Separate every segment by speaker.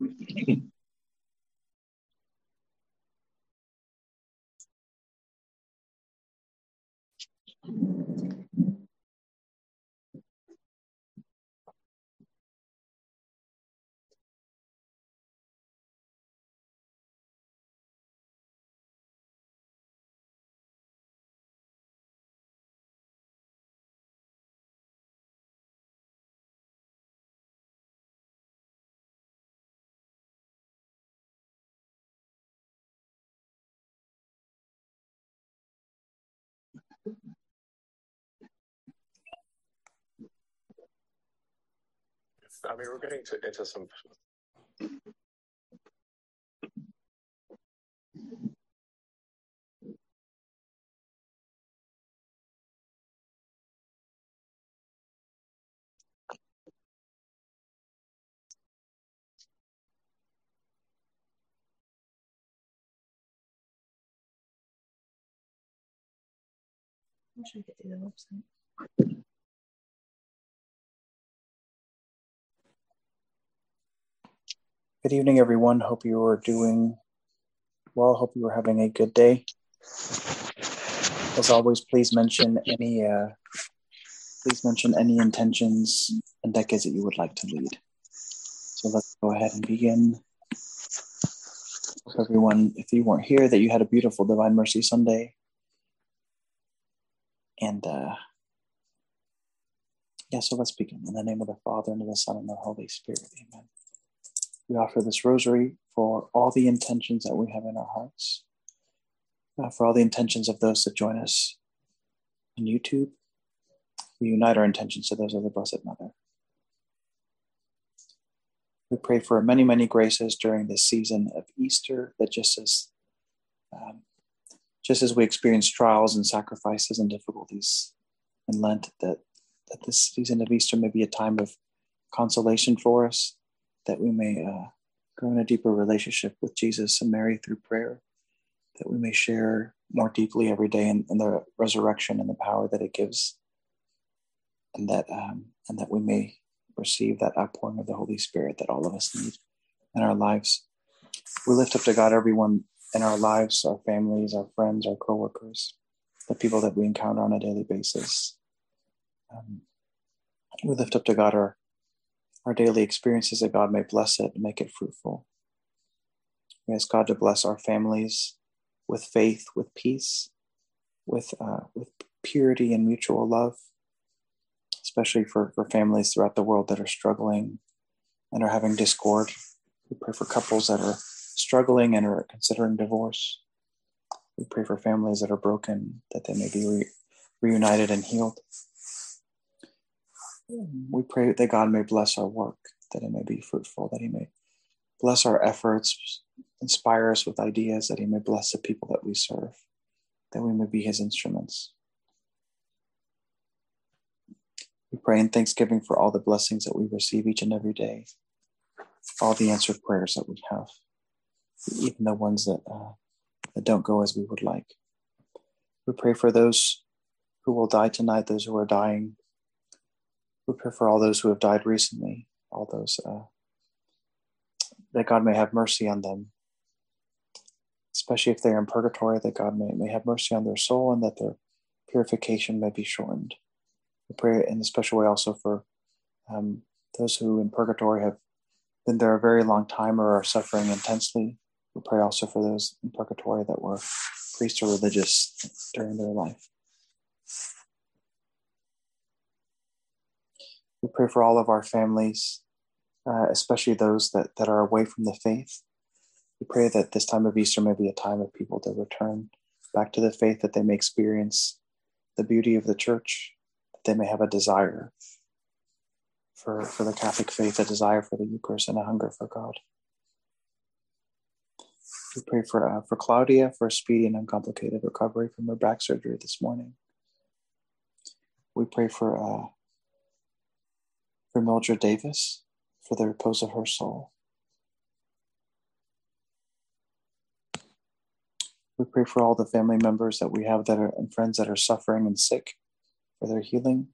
Speaker 1: We're getting into some.
Speaker 2: I wish I could do the website.
Speaker 3: Good evening, everyone. Hope you are doing well. Hope you are having a good day. As always, please mention any intentions and decades that you would like to lead. So let's go ahead and begin. Hope everyone, if you weren't here, that you had a beautiful Divine Mercy Sunday. And so let's begin. In the name of the Father, and of the Son, and the Holy Spirit. Amen. We offer this rosary for all the intentions that we have in our hearts, for all the intentions of those that join us on YouTube. We unite our intentions to those of the Blessed Mother. We pray for many, many graces during this season of Easter, that just as we experience trials and sacrifices and difficulties in Lent, that this season of Easter may be a time of consolation for us, that we may grow in a deeper relationship with Jesus and Mary through prayer, that we may share more deeply every day in the resurrection and the power that it gives, and that we may receive that outpouring of the Holy Spirit that all of us need in our lives. We lift up to God everyone in our lives, our families, our friends, our coworkers, the people that we encounter on a daily basis. We lift up to God our daily experiences, that God may bless it and make it fruitful. We ask God to bless our families with faith, with peace, with purity and mutual love, especially for families throughout the world that are struggling and are having discord. We pray for couples that are struggling and are considering divorce. We pray for families that are broken, that they may be reunited and healed. We pray that God may bless our work, that it may be fruitful, that He may bless our efforts, inspire us with ideas, that He may bless the people that we serve, that we may be His instruments. We pray in thanksgiving for all the blessings that we receive each and every day, all the answered prayers that we have, even the ones that don't go as we would like. We pray for those who will die tonight, those who are dying. We pray for all those who have died recently, all those that God may have mercy on them, especially if they're in purgatory, that God may have mercy on their soul and that their purification may be shortened. We pray in a special way also for those who in purgatory have been there a very long time or are suffering intensely. We pray also for those in purgatory that were priests or religious during their life. We pray for all of our families, especially those that are away from the faith. We pray that this time of Easter may be a time of people to return back to the faith, that they may experience the beauty of the church, that they may have a desire for the Catholic faith, a desire for the Eucharist, and a hunger for God. We pray for Claudia for a speedy and uncomplicated recovery from her back surgery this morning. We pray for Mildred Davis for the repose of her soul. We pray for all the family members that we have that are and friends that are suffering and sick, for their healing.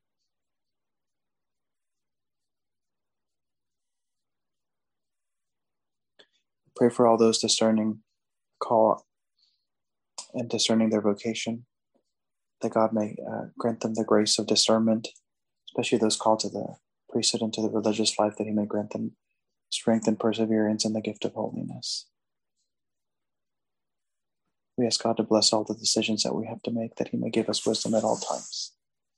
Speaker 3: Pray for all those discerning call and discerning their vocation, that God may grant them the grace of discernment, especially those called to the priesthood and to the religious life, that he may grant them strength and perseverance in the gift of holiness. We ask God to bless all the decisions that we have to make, that he may give us wisdom at all times.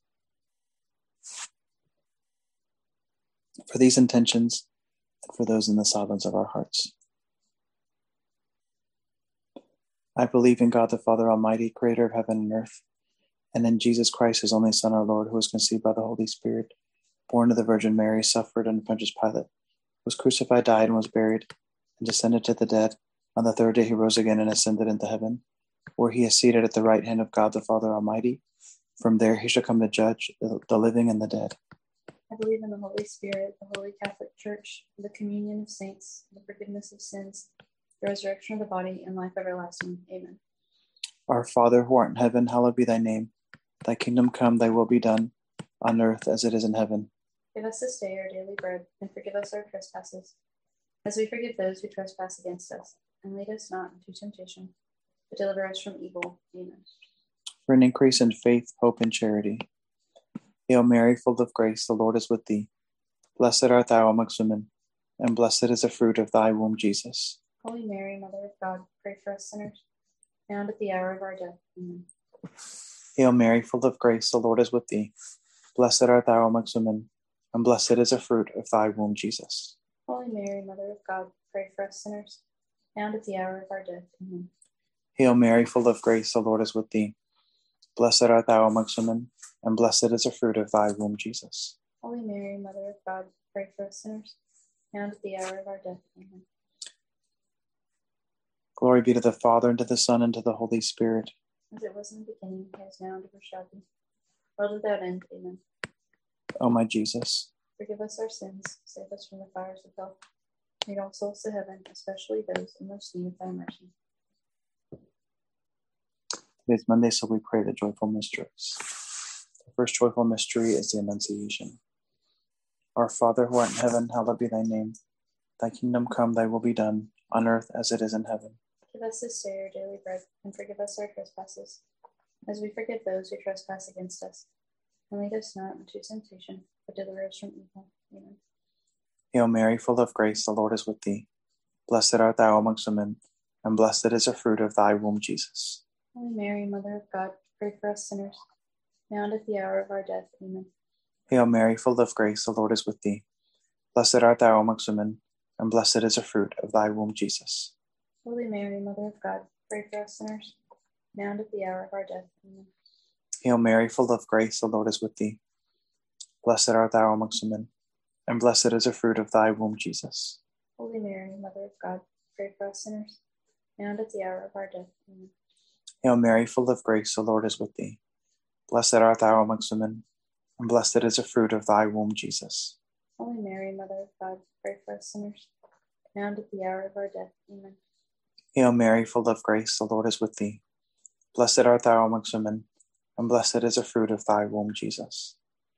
Speaker 3: For these intentions, and for those in the silence of our hearts, I believe in God the Father Almighty, creator of heaven and earth, and in Jesus Christ, his only Son, our Lord, who was conceived by the Holy Spirit, born of the Virgin Mary, suffered under Pontius Pilate, was crucified, died, and was buried, and descended to the dead. On the third day he rose again and ascended into heaven, where he is seated at the right hand of God the Father Almighty. From there he shall come to judge the living and the dead.
Speaker 2: I believe in the Holy Spirit, the Holy Catholic Church, the communion of saints, the forgiveness of sins, the resurrection of the body, and life everlasting. Amen.
Speaker 3: Our Father, who art in heaven, hallowed be thy name. Thy kingdom come, thy will be done, on earth as it is in heaven.
Speaker 2: Give us this day our daily bread, and forgive us our trespasses, as we forgive those who trespass against us. And lead us not into temptation, but deliver us from evil. Amen.
Speaker 3: For an increase in faith, hope, and charity. Hail Mary, full of grace, the Lord is with thee. Blessed art thou amongst women, and blessed is the fruit of thy womb, Jesus.
Speaker 2: Holy Mary, Mother of God, pray for us sinners, now and at the hour of our death. Amen.
Speaker 3: Hail Mary, full of grace, the Lord is with thee. Blessed art thou amongst women, and blessed is the fruit of thy womb, Jesus.
Speaker 2: Holy Mary, Mother of God, pray for us sinners, now and at the hour of our death. Amen.
Speaker 3: Hail Mary, full of grace, the Lord is with thee. Blessed art thou amongst women, and blessed is the fruit of thy womb, Jesus.
Speaker 2: Holy Mary, Mother of God, pray for us sinners, now and at the hour of our death. Amen.
Speaker 3: Glory be to the Father, and to the Son, and to the Holy Spirit.
Speaker 2: As it was in the beginning, as now, and ever shall be, world without end. Amen.
Speaker 3: O my Jesus,
Speaker 2: Forgive us our sins, save us from the fires of hell. Lead all souls to heaven, especially those in most need of thy mercy.
Speaker 3: today's Monday, so we pray the joyful mysteries. The first joyful mystery is the Annunciation. Our Father, who art in heaven, hallowed be thy name. Thy kingdom come, thy will be done, on earth as it is in heaven.
Speaker 2: Give us this day our daily bread, and forgive us our trespasses, as we forgive those who trespass against us. And lead us not into temptation, but deliver us from evil. Amen.
Speaker 3: Hail Mary, full of grace, the Lord is with thee. Blessed art thou amongst women, and blessed is the fruit of thy womb, Jesus.
Speaker 2: Holy Mary, Mother of God, pray for us sinners, now and at the hour of our death. Amen.
Speaker 3: Hail Mary, full of grace, the Lord is with thee. Blessed art thou amongst women, and blessed is the fruit of thy womb, Jesus.
Speaker 2: Holy Mary, Mother of God, pray for us sinners, now and at the hour of our death. Amen.
Speaker 3: Hail Mary, full of grace, the Lord is with thee. Blessed art thou amongst women, and blessed is the fruit of thy womb, Jesus.
Speaker 2: Holy Mary, Mother of God, pray for us sinners, now and at the hour of our death. Amen.
Speaker 3: Hail Mary, full of grace, the Lord is with thee. Blessed art thou amongst women, and blessed is the fruit of thy womb, Jesus.
Speaker 2: Holy Mary, Mother of God, pray for us sinners, now and at the hour of our death. Amen.
Speaker 3: Hail Mary, full of grace, the Lord is with thee. Blessed art thou amongst women, and blessed is the fruit of thy womb, Jesus.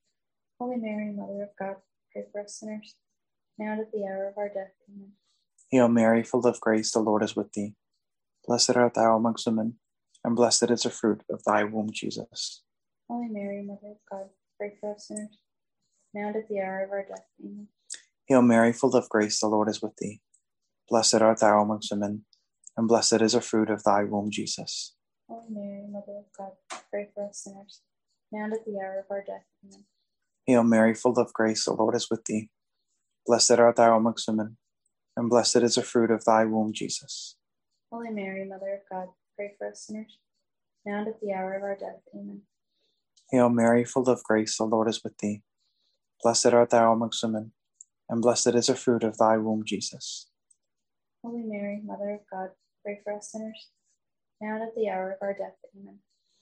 Speaker 2: Holy Mary, Mother of God, pray for us sinners, now and at the hour of our death. Amen.
Speaker 3: Hail Mary, full of grace, the Lord is with thee. Blessed art thou amongst women, and blessed is the fruit of thy womb, Jesus.
Speaker 2: Holy Mary, Mother of God, pray for us sinners, now and at the hour of our death. Amen.
Speaker 3: Hail Mary, full of grace, the Lord is with thee. Blessed art thou amongst women, and blessed is the fruit of thy womb, Jesus.
Speaker 2: Holy Mary, Mother of God, pray for us sinners, now and at the hour of our death. Amen.
Speaker 3: Hail Mary, full of grace, the Lord is with thee. Blessed art thou amongst women, and blessed is the fruit of thy womb, Jesus.
Speaker 2: Holy Mary, Mother of God, pray for us sinners, now and at the hour of our death. Amen.
Speaker 3: Hail Mary, full of grace, the Lord is with thee. Blessed art thou amongst women, and blessed is the fruit of thy womb, Jesus.
Speaker 2: Holy Mary, Mother of God, pray for us sinners, now and at the hour of our death. Amen.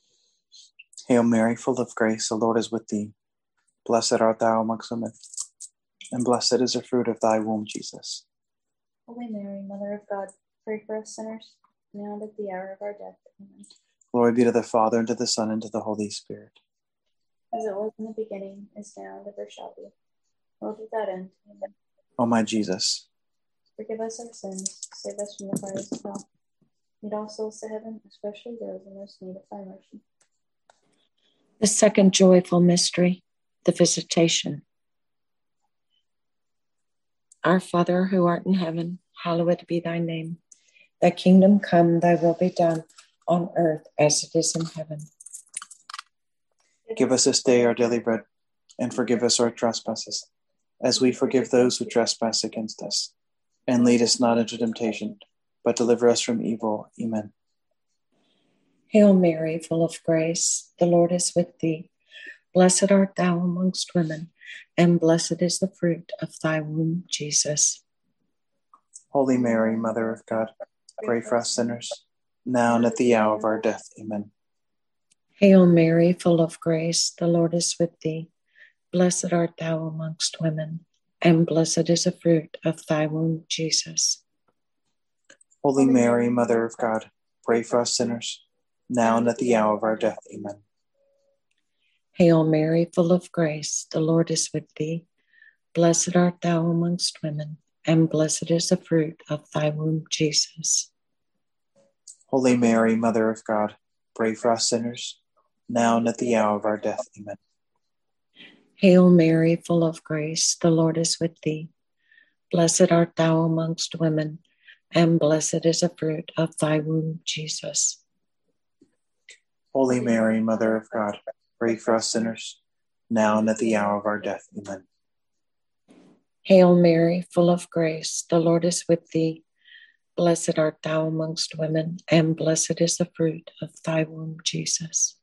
Speaker 3: Hail Mary, full of grace, the Lord is with thee. Blessed art thou amongst women, and blessed is the fruit of thy womb, Jesus.
Speaker 2: Holy Mary, Mother of God, pray for us sinners, now and at the hour of our death. Amen.
Speaker 3: Glory be to the Father, and to the Son, and to the Holy Spirit.
Speaker 2: As it was in the beginning, is now, and ever shall be, world without end. Amen.
Speaker 3: O my Jesus,
Speaker 2: Forgive us our sins. Save us from the fires of hell. Lead all souls to heaven, especially those in most need of thy mercy.
Speaker 4: The second joyful mystery, the Visitation. Our Father, who art in heaven, hallowed be thy name. Thy kingdom come, thy will be done, on earth as it is in heaven.
Speaker 3: Give us this day our daily bread, and forgive us our trespasses, as we forgive those who trespass against us. And lead us not into temptation, but deliver us from evil. Amen.
Speaker 4: Hail Mary, full of grace, the Lord is with thee. Blessed art thou amongst women, and blessed is the fruit of thy womb, Jesus.
Speaker 3: Holy Mary, Mother of God, pray for us sinners, now and at the hour of our death. Amen.
Speaker 4: Hail Mary, full of grace, the Lord is with thee. Blessed art thou amongst women, and blessed is the fruit of thy womb, Jesus.
Speaker 3: Holy Mary, Mother of God, pray for us sinners, now and at the hour of our death. Amen.
Speaker 4: Hail Mary, full of grace, the Lord is with thee. Blessed art thou amongst women, and blessed is the fruit of thy womb, Jesus.
Speaker 3: Holy Mary, Mother of God, pray for us sinners, now and at the hour of our death. Amen.
Speaker 4: Hail Mary, full of grace, the Lord is with thee. Blessed art thou amongst women, and blessed is the fruit of thy womb, Jesus.
Speaker 3: Holy Mary, Mother of God, pray for us sinners, now and at the hour of our death. Amen.
Speaker 4: Hail Mary, full of grace, the Lord is with thee. Blessed art thou amongst women, and blessed is the fruit of thy womb, Jesus.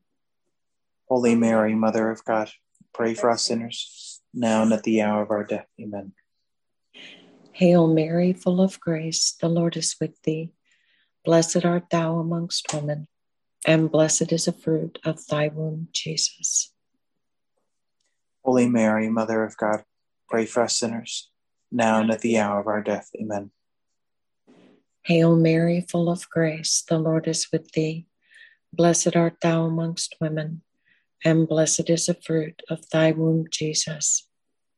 Speaker 3: Holy Mary, Mother of God, pray for us sinners, now and at the hour of our death. Amen.
Speaker 4: Hail Mary, full of grace, the Lord is with thee. Blessed art thou amongst women, and blessed is the fruit of thy womb, Jesus.
Speaker 3: Holy Mary, Mother of God, pray for us sinners, now and at the hour of our death. Amen.
Speaker 4: Hail Mary, full of grace, the Lord is with thee. Blessed art thou amongst women, and blessed is the fruit of thy womb, Jesus.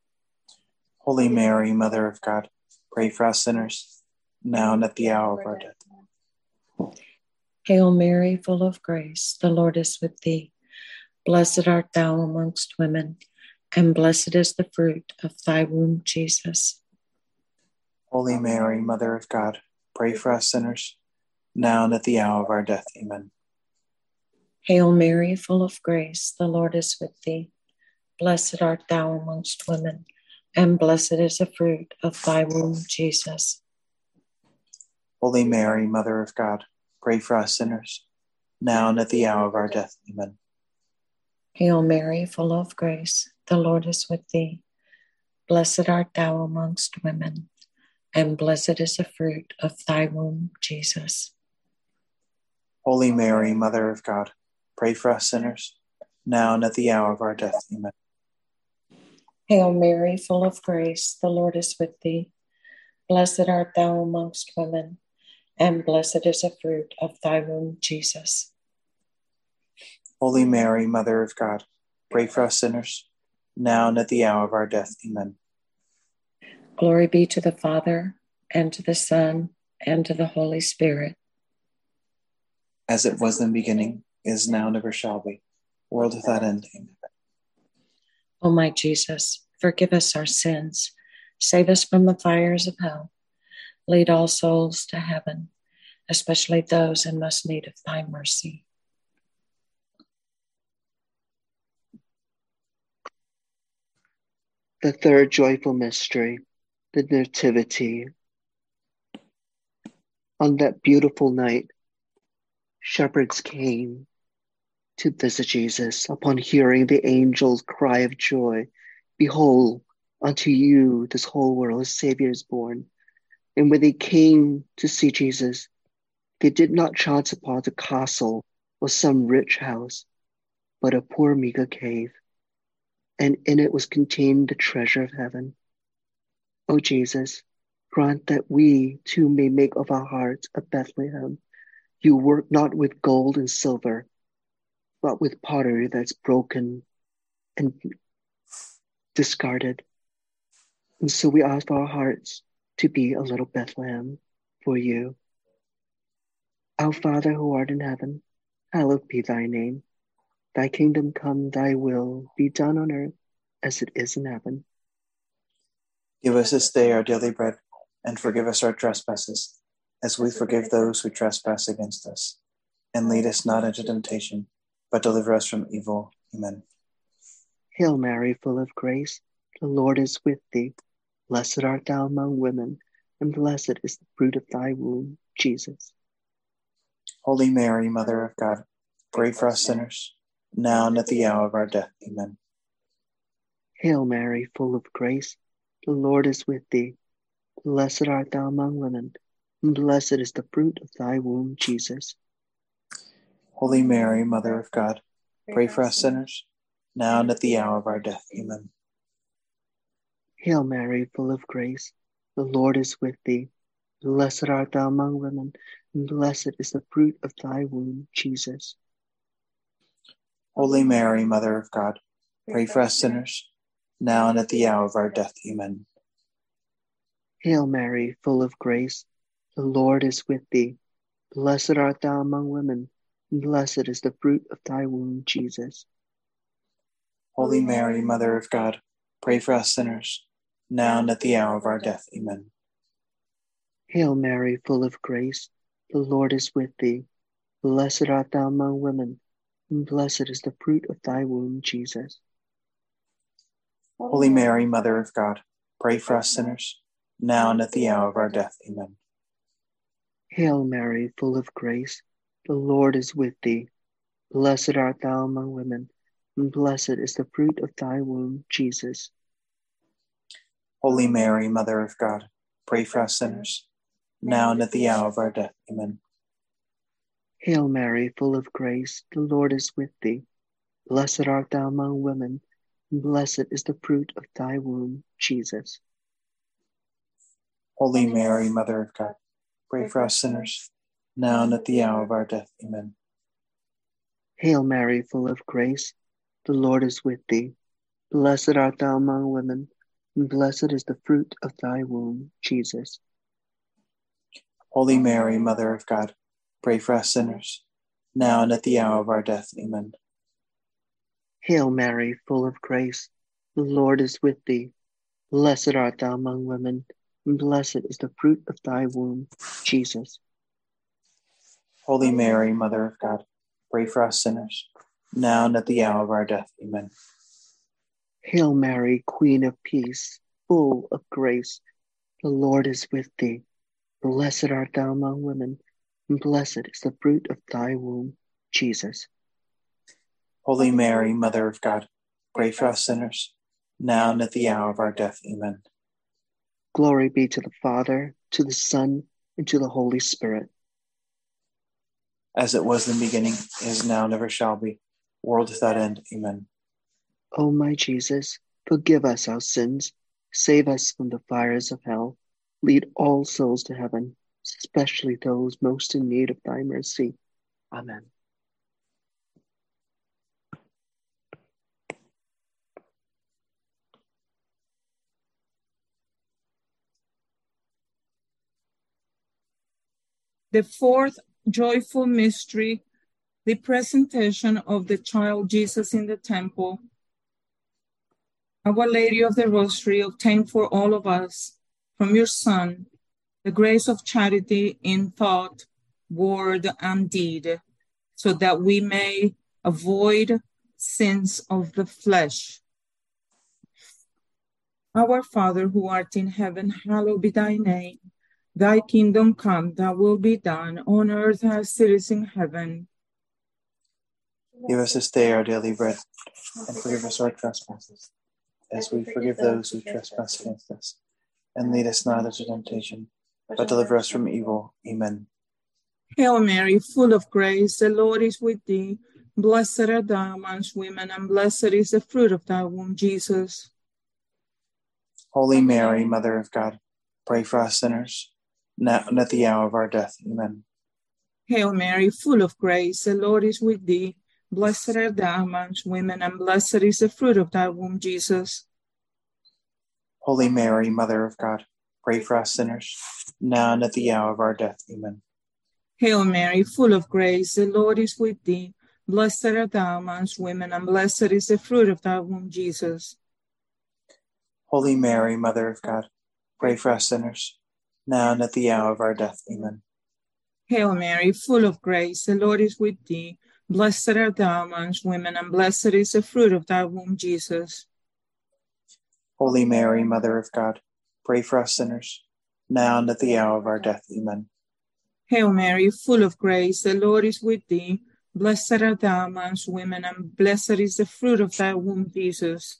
Speaker 3: Holy Mary, Mother of God, pray for us sinners, now and at the hour of our death.
Speaker 4: Hail Mary, full of grace, the Lord is with thee. Blessed art thou amongst women, and blessed is the fruit of thy womb, Jesus.
Speaker 3: Holy Mary, Mother of God, pray for us sinners, now and at the hour of our death. Amen.
Speaker 4: Hail Mary, full of grace, the Lord is with thee. Blessed art thou amongst women, and blessed is the fruit of thy womb, Jesus.
Speaker 3: Holy Mary, Mother of God, pray for us sinners, now and at the hour of our death. Amen.
Speaker 4: Hail Mary, full of grace, the Lord is with thee. Blessed art thou amongst women, and blessed is the fruit of thy womb, Jesus.
Speaker 3: Holy Mary, Mother of God, pray for us sinners, now and at the hour of our death. Amen.
Speaker 4: Hail Mary, full of grace, the Lord is with thee. Blessed art thou amongst women, and blessed is the fruit of thy womb, Jesus.
Speaker 3: Holy Mary, Mother of God, pray for us sinners, now and at the hour of our death. Amen.
Speaker 4: Glory be to the Father, and to the Son, and to the Holy Spirit.
Speaker 3: As it was in the beginning, is now, and ever shall be, world without end. Amen.
Speaker 4: O my Jesus, forgive us our sins, save us from the fires of hell, lead all souls to heaven, especially those in most need of thy mercy.
Speaker 5: The third joyful mystery, the Nativity. On that beautiful night, shepherds came to visit Jesus. Upon hearing the angel's cry of joy, behold, unto you this whole world a Savior is born. And when they came to see Jesus, they did not chance upon the castle or some rich house, but a poor meager cave, and in it was contained the treasure of heaven. O Jesus, grant that we too may make of our hearts a Bethlehem. You work not with gold and silver, but with pottery that's broken and discarded. And so we ask for our hearts to be a little Bethlehem for you. Our Father who art in heaven, hallowed be thy name. Thy kingdom come, thy will be done on earth as it is in heaven.
Speaker 3: Give us this day our daily bread, and forgive us our trespasses, as we forgive those who trespass against us. And lead us not into temptation, but deliver us from evil. Amen.
Speaker 5: Hail Mary, full of grace, the Lord is with thee. Blessed art thou among women, and blessed is the fruit of thy womb, Jesus.
Speaker 3: Holy Mary, Mother of God, pray for us sinners, now and at the hour of our death. Amen.
Speaker 5: Hail Mary, full of grace, the Lord is with thee. Blessed art thou among women, and blessed is the fruit of thy womb, Jesus.
Speaker 3: Holy Mary, Mother of God, pray for us sinners, now and at the hour of our death. Amen.
Speaker 5: Hail Mary, full of grace, the Lord is with thee. Blessed art thou among women, and blessed is the fruit of thy womb, Jesus.
Speaker 3: Holy Mary, Mother of God, pray for us sinners, now and at the hour of our death. Amen.
Speaker 5: Hail Mary, full of grace, the Lord is with thee. Blessed art thou among women, and blessed is the fruit of thy womb, Jesus.
Speaker 3: Holy Mary, Mother of God, pray for us sinners, now and at the hour of our death. Amen.
Speaker 5: Hail Mary, full of grace, the Lord is with thee. Blessed art thou among women, and blessed is the fruit of thy womb, Jesus.
Speaker 3: Holy Mary, Mother of God, pray for us sinners, now and at the hour of our death. Amen.
Speaker 5: Hail Mary, full of grace, the Lord is with thee. Blessed art thou among women, and blessed is the fruit of thy womb, Jesus.
Speaker 3: Holy Mary, Mother of God, pray for us sinners, now and at the hour of our death. Amen.
Speaker 5: Hail Mary, full of grace, the Lord is with thee. Blessed art thou among women, and blessed is the fruit of thy womb, Jesus.
Speaker 3: Holy Mary, Mother of God, pray for us sinners, now and at the hour of our death. Amen.
Speaker 5: Hail Mary, full of grace, the Lord is with thee. Blessed art thou among women, and blessed is the fruit of thy womb, Jesus.
Speaker 3: Holy Mary, Mother of God, pray for us sinners, now and at the hour of our death. Amen.
Speaker 5: Hail Mary, full of grace, the Lord is with thee. Blessed art thou among women, and blessed is the fruit of thy womb, Jesus.
Speaker 3: Holy Mary, Mother of God, pray for us sinners, now and at the hour of our death. Amen.
Speaker 5: Hail Mary, Queen of Peace, full of grace, the Lord is with thee. Blessed art thou among women, and blessed is the fruit of thy womb, Jesus.
Speaker 3: Holy Mary, Mother of God, pray for us sinners, now and at the hour of our death. Amen.
Speaker 5: Glory be to the Father, to the Son, and to the Holy Spirit.
Speaker 3: As it was in the beginning, is now, and ever shall be, world without end. Amen.
Speaker 5: O my Jesus, forgive us our sins, save us from the fires of hell, lead all souls to heaven, especially those most in need of thy mercy. Amen.
Speaker 6: The fourth joyful mystery, the presentation of the child Jesus in the temple. Our Lady of the Rosary, obtain for all of us from your Son the grace of charity in thought, word, and deed, so that we may avoid sins of the flesh. Our Father who art in heaven, hallowed be thy name. Thy kingdom come, thy will be done on earth as it is in heaven.
Speaker 3: Give us this day our daily bread, and forgive us our trespasses, as we forgive those who trespass against us. And lead us not into temptation, but deliver us from evil. Amen.
Speaker 6: Hail Mary, full of grace, the Lord is with thee. Blessed art thou amongst women, and blessed is the fruit of thy womb, Jesus.
Speaker 3: Holy Mary, Mother of God, pray for us sinners, now and at the hour of our death. Amen.
Speaker 6: Hail Mary, full of grace, the Lord is with thee. Blessed art thou amongst women, and blessed is the fruit of thy womb, Jesus.
Speaker 3: Holy Mary, Mother of God, pray for us sinners, now and at the hour of our death. Amen.
Speaker 6: Hail Mary, full of grace, the Lord is with thee. Blessed art thou amongst women, and blessed is the fruit of thy womb, Jesus.
Speaker 3: Holy Mary, Mother of God, pray for us sinners, now and at the hour of our death. Amen.
Speaker 6: Hail Mary, full of grace, the Lord is with thee. Blessed art thou amongst women, and blessed is the fruit of thy womb, Jesus.
Speaker 3: Holy Mary, Mother of God, pray for us sinners, now and at the hour of our death. Amen.
Speaker 6: Hail Mary, full of grace, the Lord is with thee. Blessed art thou amongst women, and blessed is the fruit of thy womb, Jesus.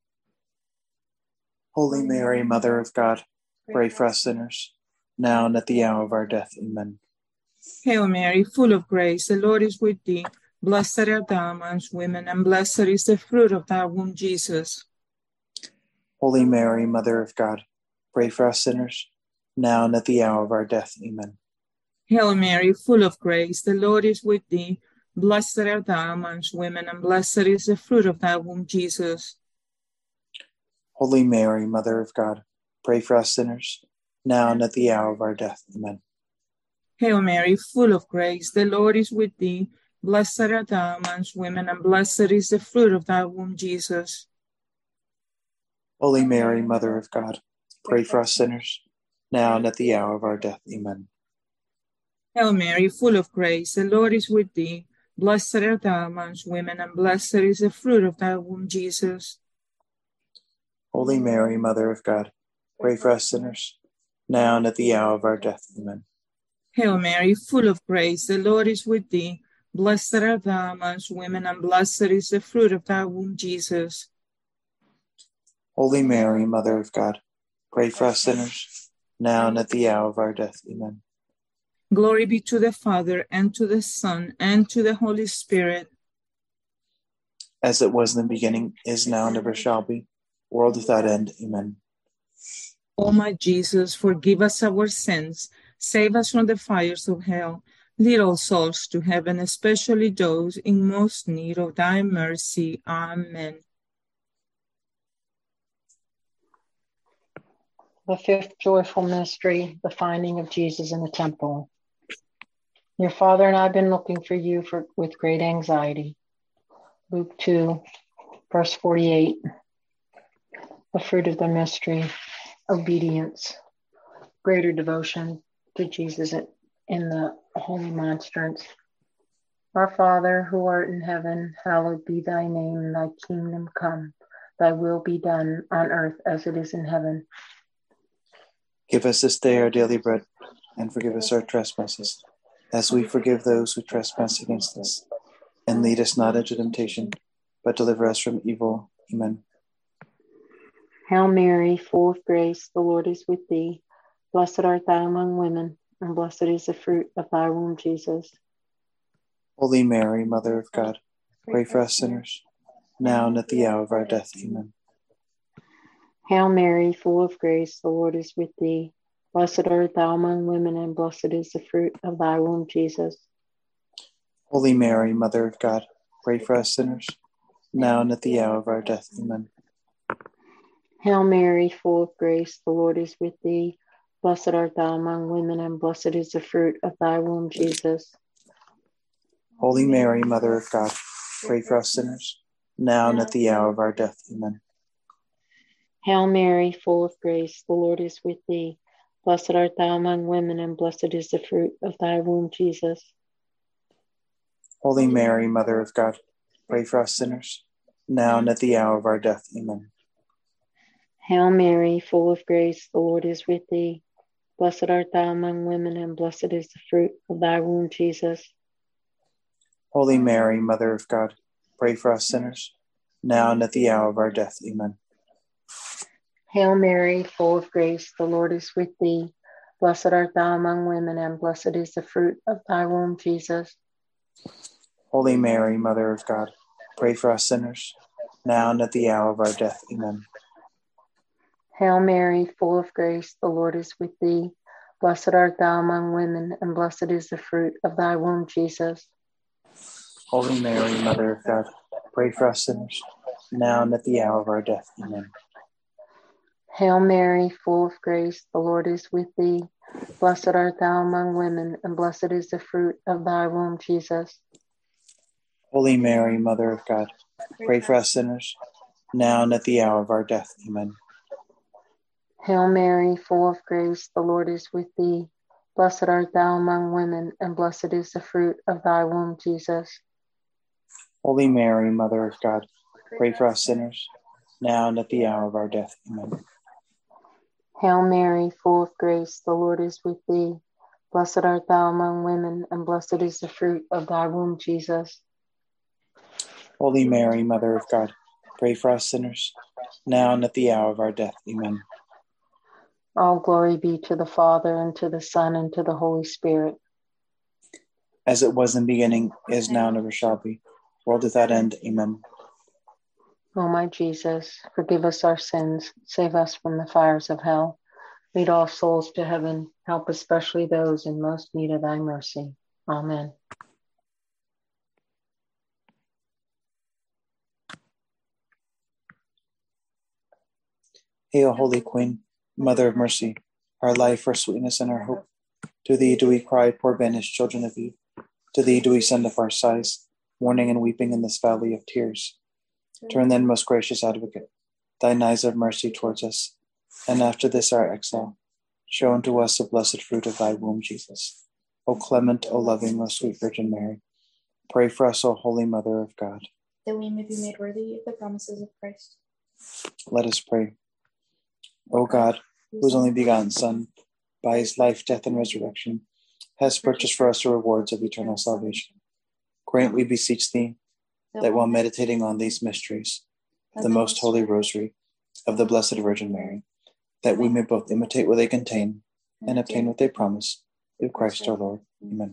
Speaker 3: Holy Mary, Mother of God, pray for us sinners, now and at the hour of our death. Amen.
Speaker 6: Hail Mary, full of grace, the Lord is with thee. Blessed art thou amongst women, and blessed is the fruit of thy womb, Jesus.
Speaker 3: Holy Mary, Mother of God, pray for us sinners, now and at the hour of our death. Amen.
Speaker 6: Hail Mary, full of grace, the Lord is with thee. Blessed art thou amongst women, and blessed is the fruit of thy womb, Jesus.
Speaker 3: Holy Mary, Mother of God, pray for us sinners, now and at the hour of our death. Amen.
Speaker 6: Hail Mary, full of grace, the Lord is with thee. Blessed art thou amongst women, and blessed is the fruit of thy womb, Jesus.
Speaker 3: Holy Mary, Mother of God, pray for us sinners, now and at the hour of our death. Amen.
Speaker 6: Hail Mary, full of grace, the Lord is with thee. Blessed art thou amongst women, and blessed is the fruit of thy womb, Jesus.
Speaker 3: Holy Mary, Mother of God, pray for us sinners, now and at the hour of our death. Amen.
Speaker 6: Hail Mary, full of grace, the Lord is with thee. Blessed art thou amongst women, and blessed is the fruit of thy womb, Jesus.
Speaker 3: Holy Mary, Mother of God, pray for us sinners, now and at the hour of our death. Amen.
Speaker 6: Glory be to the Father, and to the Son, and to the Holy Spirit.
Speaker 3: As it was in the beginning, is now, and ever shall be, world without end. Amen.
Speaker 6: O my Jesus, forgive us our sins, save us from the fires of hell, lead all souls to heaven, especially those in most need of thy mercy. Amen.
Speaker 7: The fifth joyful mystery, the finding of Jesus in the temple. Your Father and I have been looking for you with great anxiety. Luke 2, verse 48. The fruit of the mystery, obedience, greater devotion to Jesus in the holy monstrance. Our Father, who art in heaven, hallowed be thy name, thy kingdom come, thy will be done on earth as it is in heaven.
Speaker 3: Give us this day our daily bread, and forgive us our trespasses, as we forgive those who trespass against us. And lead us not into temptation, but deliver us from evil. Amen.
Speaker 7: Hail Mary, full of grace, the Lord is with thee. Blessed art thou among women, and blessed is the fruit of thy womb, Jesus.
Speaker 3: Holy Mary, Mother of God, pray for us sinners, now and at the hour of our death. Amen.
Speaker 7: Hail Mary, full of grace, the Lord is with thee. Blessed art thou among women, and blessed is the fruit of thy womb, Jesus.
Speaker 3: Holy Mary, Mother of God, pray for us sinners, now and at the hour of our death. Amen.
Speaker 7: Hail Mary, full of grace, the Lord is with thee. Blessed art thou among women, and blessed is the fruit of thy womb, Jesus.
Speaker 3: Holy Mary, Mother of God, pray for us sinners, now and at the hour of our death. Amen.
Speaker 7: Hail Mary, full of grace, the Lord is with thee. Blessed art thou among women, and blessed is the fruit of thy womb, Jesus.
Speaker 3: Holy Mary, Mother of God, pray for us sinners, now and at the hour of our death. Amen.
Speaker 7: Hail Mary, full of grace, the Lord is with thee. Blessed art thou among women, and blessed is the fruit of thy womb, Jesus.
Speaker 3: Holy Mary, Mother of God, pray for us sinners, now and at the hour of our death. Amen.
Speaker 7: Hail Mary, full of grace, the Lord is with thee. Blessed art thou among women, and blessed is the fruit of thy womb, Jesus.
Speaker 3: Holy Mary, Mother of God, pray for us sinners, now and at the hour of our death. Amen.
Speaker 7: Hail Mary, full of grace, the Lord is with thee. Blessed art thou among women, and blessed is the fruit of thy womb, Jesus.
Speaker 3: Holy Mary, Mother of God, pray for us sinners, now and at the hour of our death. Amen.
Speaker 7: Hail Mary, full of grace, the Lord is with thee. Blessed art thou among women, and blessed is the fruit of thy womb, Jesus.
Speaker 3: Holy Mary, Mother of God, pray for us sinners, now and at the hour of our death. Amen.
Speaker 7: Hail Mary, full of grace, the Lord is with thee. Blessed art thou among women, and blessed is the fruit of thy womb, Jesus.
Speaker 3: Holy Mary, Mother of God, pray for us sinners, now and at the hour of our death. Amen.
Speaker 7: Hail Mary, full of grace, the Lord is with thee. Blessed art thou among women, and blessed is the fruit of thy womb, Jesus.
Speaker 3: Holy Mary, Mother of God, pray for us sinners, now and at the hour of our death. Amen.
Speaker 7: All glory be to the Father, and to the Son, and to the Holy Spirit.
Speaker 3: As it was in the beginning, is now, and ever shall be, world without end. Amen.
Speaker 7: O my Jesus, forgive us our sins, save us from the fires of hell. Lead all souls to heaven, help especially those in most need of thy mercy. Amen.
Speaker 3: Hail, Holy Queen, Mother of Mercy, our life, our sweetness, and our hope. To thee do we cry, poor banished children of Eve. To thee do we send up our sighs, mourning and weeping in this valley of tears. Turn then, most gracious Advocate, thine eyes of mercy towards us, and after this our exile, show unto us the blessed fruit of thy womb, Jesus. O clement, O loving, most sweet Virgin Mary, pray for us, O Holy Mother of God,
Speaker 2: that we may be made worthy of the promises of Christ.
Speaker 3: Let us pray. O God, whose only begotten Son, by his life, death, and resurrection, has purchased for us the rewards of eternal salvation, grant, we beseech thee, that while meditating on these mysteries of the most holy rosary of the Blessed Virgin Mary, that we may both imitate what they contain and obtain what they promise, through Christ our Lord. Amen.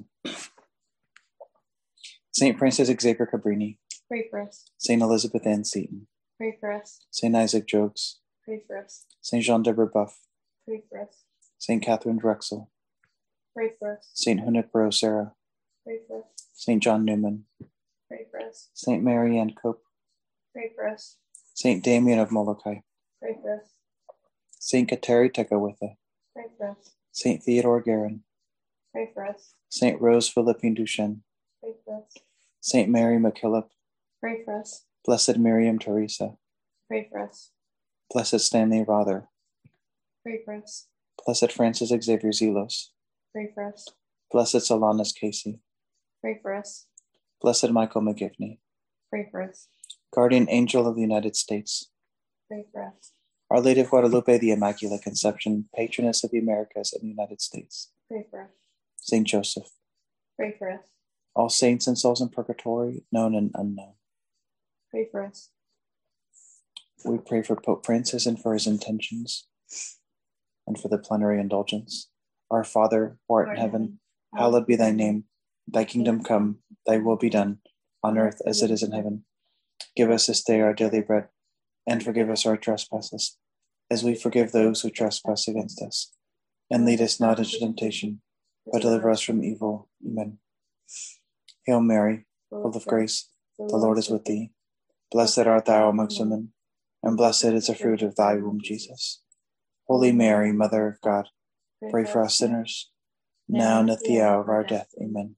Speaker 3: Saint Francis Xavier Cabrini,
Speaker 2: Pray for us.
Speaker 3: Saint Elizabeth Ann Seton,
Speaker 2: Pray for us.
Speaker 3: Saint Isaac Jogues,
Speaker 2: Pray for us.
Speaker 3: Saint Jean de Brebeuf,
Speaker 2: Pray for us.
Speaker 3: Saint Catherine Drexel,
Speaker 2: Pray for us.
Speaker 3: Saint Junipero Serra,
Speaker 2: Pray for us.
Speaker 3: Saint John Newman,
Speaker 2: Pray for us.
Speaker 3: Saint Mary Ann Cope,
Speaker 2: Pray for us.
Speaker 3: Saint Damien of Molokai,
Speaker 2: Pray for us.
Speaker 3: Saint Kateri Tekakwitha,
Speaker 2: Pray for us.
Speaker 3: Saint Theodore Guerin,
Speaker 2: Pray for us.
Speaker 3: Saint Rose Philippine Duchesne,
Speaker 2: Pray for us.
Speaker 3: Saint Mary MacKillop,
Speaker 2: Pray for us.
Speaker 3: Blessed Miriam Teresa,
Speaker 2: Pray for us.
Speaker 3: Blessed Stanley Rother,
Speaker 2: Pray for us.
Speaker 3: Blessed Francis Xavier Zelos,
Speaker 2: Pray for us.
Speaker 3: Blessed Solanus Casey,
Speaker 2: Pray for us.
Speaker 3: Blessed Michael McGivney,
Speaker 2: Pray for us.
Speaker 3: Guardian Angel of the United States,
Speaker 2: Pray for us.
Speaker 3: Our Lady of Guadalupe, the Immaculate Conception, Patroness of the Americas and the United States,
Speaker 2: Pray for us.
Speaker 3: Saint Joseph,
Speaker 2: Pray for us.
Speaker 3: all saints and souls in purgatory, known and unknown.
Speaker 2: Pray for us.
Speaker 3: We pray for Pope Francis and for his intentions, and for the plenary indulgence. Our Father, who art in heaven, hallowed be thy name. Thy kingdom come, thy will be done, on earth as it is in heaven. Give us this day our daily bread, and forgive us our trespasses, as we forgive those who trespass against us. And lead us not into temptation, but deliver us from evil. Amen. Hail Mary, full of grace, the Lord is with thee. Blessed art thou amongst women, and blessed is the fruit of thy womb, Jesus. Holy Mary, Mother of God, pray for us sinners, now and at the hour of our death. Amen.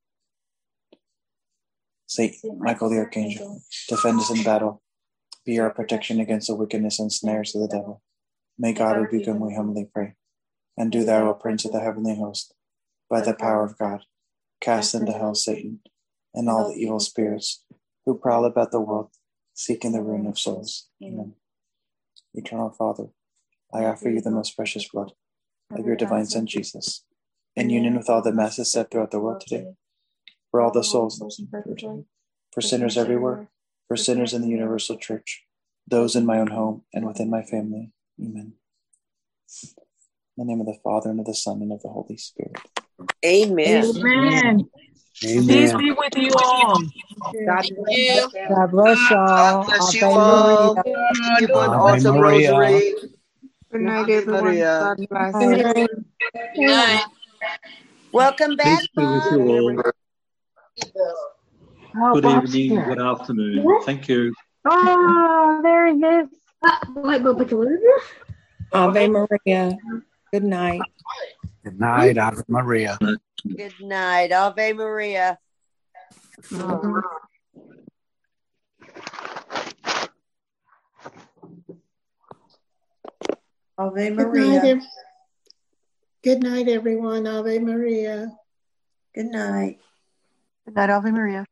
Speaker 3: Saint Michael the Archangel, defend us in battle. Be our protection against the wickedness and snares of the devil. May God rebuke him, we humbly pray. And do thou, O Prince of the heavenly host, by the power of God, cast into hell Satan and all the evil spirits who prowl about the world, seeking the ruin of souls. Amen. Eternal Father, I offer you the most precious blood of your divine Son, Jesus, in union with all the masses set throughout the world today, for all the souls in purgatory, for sinners everywhere, for sinners in the universal church, those in my own home and within my family. Amen. In the name of the Father, and of the Son, and of the Holy Spirit.
Speaker 8: Amen.
Speaker 6: Amen.
Speaker 5: Amen.
Speaker 6: Peace be with you all.
Speaker 8: God bless you.
Speaker 7: God bless y'all.
Speaker 5: God bless you
Speaker 7: Ave
Speaker 5: all.
Speaker 7: Maria.
Speaker 5: Keep on
Speaker 9: Ave
Speaker 5: awesome
Speaker 9: Maria.
Speaker 5: rosary.
Speaker 10: Good night,
Speaker 5: Ave
Speaker 10: everyone.
Speaker 5: Maria.
Speaker 10: God bless.
Speaker 7: Good
Speaker 8: Night. Welcome back,
Speaker 9: Peace be with
Speaker 8: Bob.
Speaker 9: you all.
Speaker 7: Oh,
Speaker 9: Good
Speaker 7: Bob's
Speaker 9: evening,
Speaker 7: here.
Speaker 9: good afternoon. Thank you.
Speaker 7: Oh, there he is.
Speaker 4: Ave Maria. Good night.
Speaker 9: Good night, Ave Maria.
Speaker 8: Good night. Ave Maria.
Speaker 10: Ave
Speaker 11: Good
Speaker 10: Maria.
Speaker 11: night, good night, everyone. Ave Maria.
Speaker 10: Good night.
Speaker 12: Good night, Ave Maria.